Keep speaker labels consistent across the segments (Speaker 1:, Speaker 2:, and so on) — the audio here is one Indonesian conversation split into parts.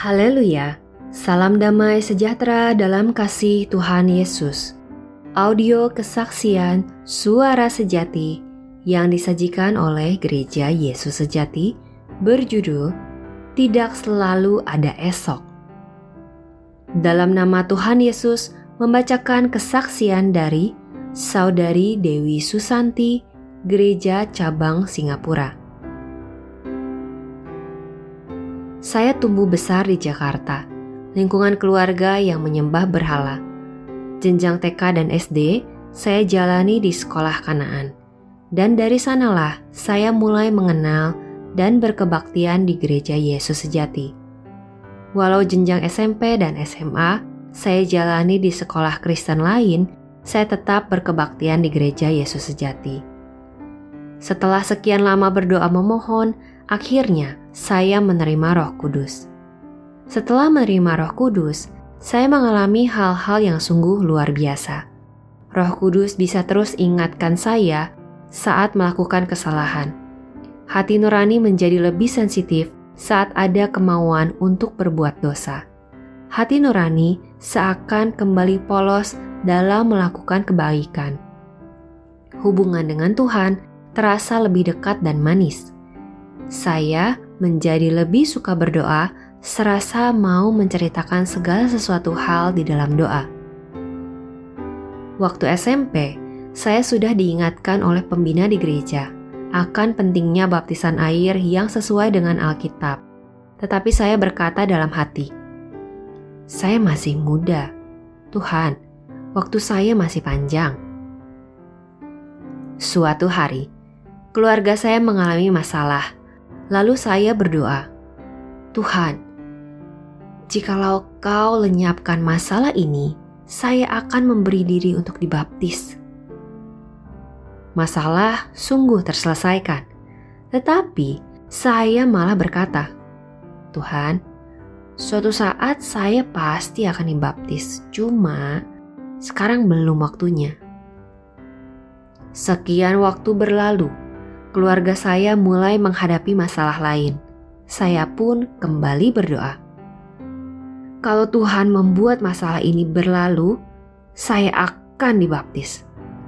Speaker 1: Haleluya, salam damai sejahtera dalam kasih Tuhan Yesus. Audio kesaksian Suara Sejati yang disajikan oleh Gereja Yesus Sejati berjudul Tidak Selalu Ada Esok. Dalam nama Tuhan Yesus membacakan kesaksian dari Saudari Dewi Susanti, Gereja Cabang Singapura. Saya tumbuh besar di Jakarta, lingkungan keluarga yang menyembah berhala. Jenjang TK dan SD saya jalani di sekolah Kanaan. Dan dari sanalah saya mulai mengenal dan berkebaktian di Gereja Yesus Sejati. Walau jenjang SMP dan SMA saya jalani di sekolah Kristen lain, saya tetap berkebaktian di Gereja Yesus Sejati. Setelah sekian lama berdoa memohon, akhirnya saya menerima Roh Kudus. Setelah menerima Roh Kudus, saya mengalami hal-hal yang sungguh luar biasa. Roh Kudus bisa terus ingatkan saya saat melakukan kesalahan. Hati nurani menjadi lebih sensitif saat ada kemauan untuk berbuat dosa. Hati nurani seakan kembali polos dalam melakukan kebaikan. Hubungan dengan Tuhan terasa lebih dekat dan manis. Saya menjadi lebih suka berdoa, serasa mau menceritakan segala sesuatu hal di dalam doa. Waktu SMP, saya sudah diingatkan oleh pembina di gereja akan pentingnya baptisan air yang sesuai dengan Alkitab. Tetapi saya berkata dalam hati, saya masih muda. Tuhan, waktu saya masih panjang. Suatu hari, keluarga saya mengalami masalah. Lalu saya berdoa, Tuhan, jikalau Kau lenyapkan masalah ini, saya akan memberi diri untuk dibaptis. Masalah sungguh terselesaikan, tetapi saya malah berkata, Tuhan, suatu saat saya pasti akan dibaptis, cuma sekarang belum waktunya. Sekian waktu berlalu, keluarga saya mulai menghadapi masalah lain. Saya pun kembali berdoa. Kalau Tuhan membuat masalah ini berlalu, saya akan dibaptis.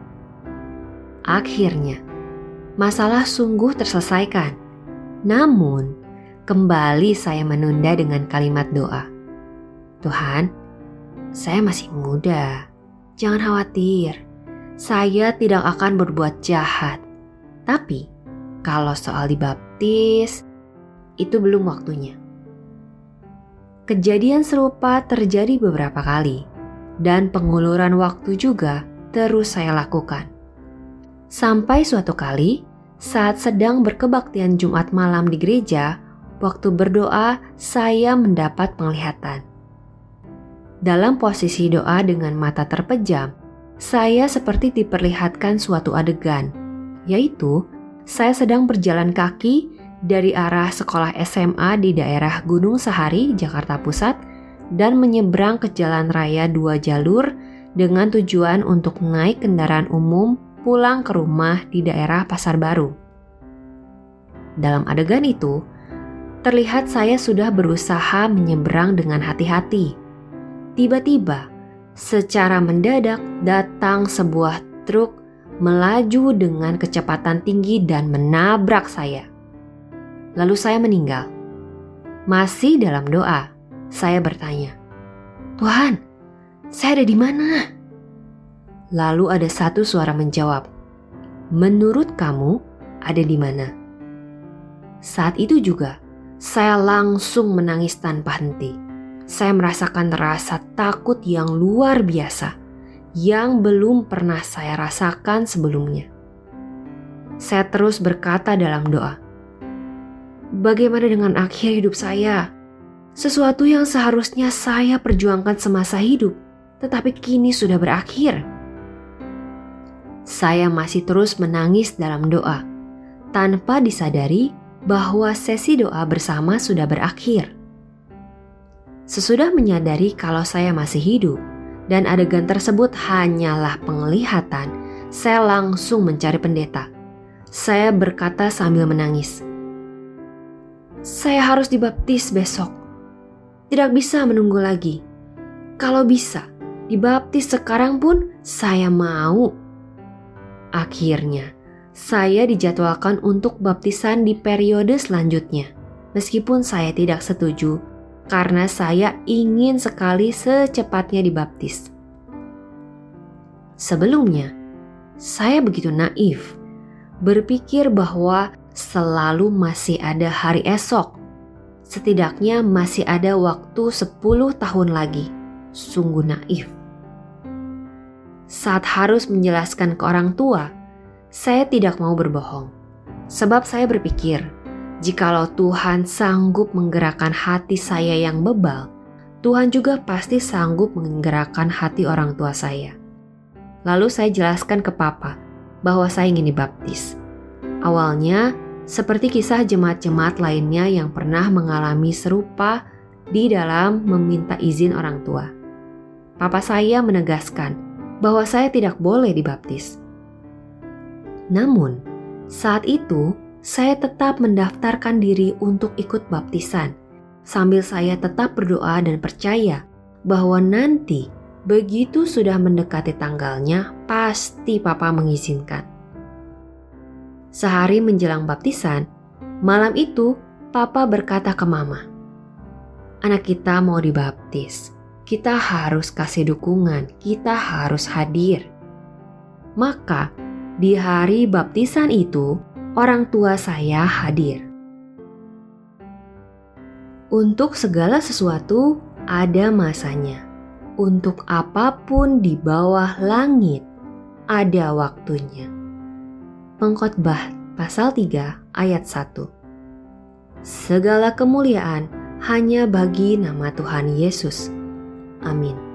Speaker 1: Akhirnya, masalah sungguh terselesaikan. Namun, kembali saya menunda dengan kalimat doa. Tuhan, saya masih muda. Jangan khawatir, saya tidak akan berbuat jahat. Tapi, kalau soal dibaptis, itu belum waktunya. Kejadian serupa terjadi beberapa kali, dan penguluran waktu juga terus saya lakukan. Sampai suatu kali, saat sedang berkebaktian Jumat malam di gereja, waktu berdoa saya mendapat penglihatan. Dalam posisi doa dengan mata terpejam, saya seperti diperlihatkan suatu adegan, yaitu saya sedang berjalan kaki dari arah sekolah SMA di daerah Gunung Sahari, Jakarta Pusat, dan menyeberang ke jalan raya 2 jalur dengan tujuan untuk naik kendaraan umum pulang ke rumah di daerah Pasar Baru. Dalam adegan itu, terlihat saya sudah berusaha menyeberang dengan hati-hati. Tiba-tiba, secara mendadak datang sebuah truk melaju dengan kecepatan tinggi dan menabrak saya. Lalu saya meninggal. Masih dalam doa, saya bertanya, Tuhan, saya ada di mana? Lalu ada satu suara menjawab, menurut kamu ada di mana? Saat itu juga, saya langsung menangis tanpa henti. Saya merasakan rasa takut yang luar biasa, yang belum pernah saya rasakan sebelumnya. Saya terus berkata dalam doa, bagaimana dengan akhir hidup saya? Sesuatu yang seharusnya saya perjuangkan semasa hidup, tetapi kini sudah berakhir. Saya masih terus menangis dalam doa, tanpa disadari bahwa sesi doa bersama sudah berakhir. Sesudah menyadari kalau saya masih hidup, dan adegan tersebut hanyalah penglihatan, saya langsung mencari pendeta. Saya berkata sambil menangis, saya harus dibaptis besok. Tidak bisa menunggu lagi. Kalau bisa, dibaptis sekarang pun saya mau. Akhirnya, saya dijadwalkan untuk baptisan di periode selanjutnya. Meskipun saya tidak setuju, karena saya ingin sekali secepatnya dibaptis. Sebelumnya, saya begitu naif, berpikir bahwa selalu masih ada hari esok. Setidaknya masih ada waktu 10 tahun lagi. Sungguh naif. Saat harus menjelaskan ke orang tua, saya tidak mau berbohong. Sebab saya berpikir, jikalau Tuhan sanggup menggerakkan hati saya yang bebal, Tuhan juga pasti sanggup menggerakkan hati orang tua saya. Lalu saya jelaskan ke Papa bahwa saya ingin dibaptis. Awalnya, seperti kisah jemaat-jemaat lainnya yang pernah mengalami serupa di dalam meminta izin orang tua. Papa saya menegaskan bahwa saya tidak boleh dibaptis. Namun, saat itu saya tetap mendaftarkan diri untuk ikut baptisan, sambil saya tetap berdoa dan percaya bahwa nanti begitu sudah mendekati tanggalnya, pasti Papa mengizinkan. Sehari menjelang baptisan, malam itu Papa berkata ke Mama, "Anak kita mau dibaptis, kita harus kasih dukungan, kita harus hadir." Maka di hari baptisan itu, orang tua saya hadir. Untuk segala sesuatu ada masanya. Untuk apapun di bawah langit ada waktunya. Pengkhotbah pasal 3 ayat 1. Segala kemuliaan hanya bagi nama Tuhan Yesus. Amin.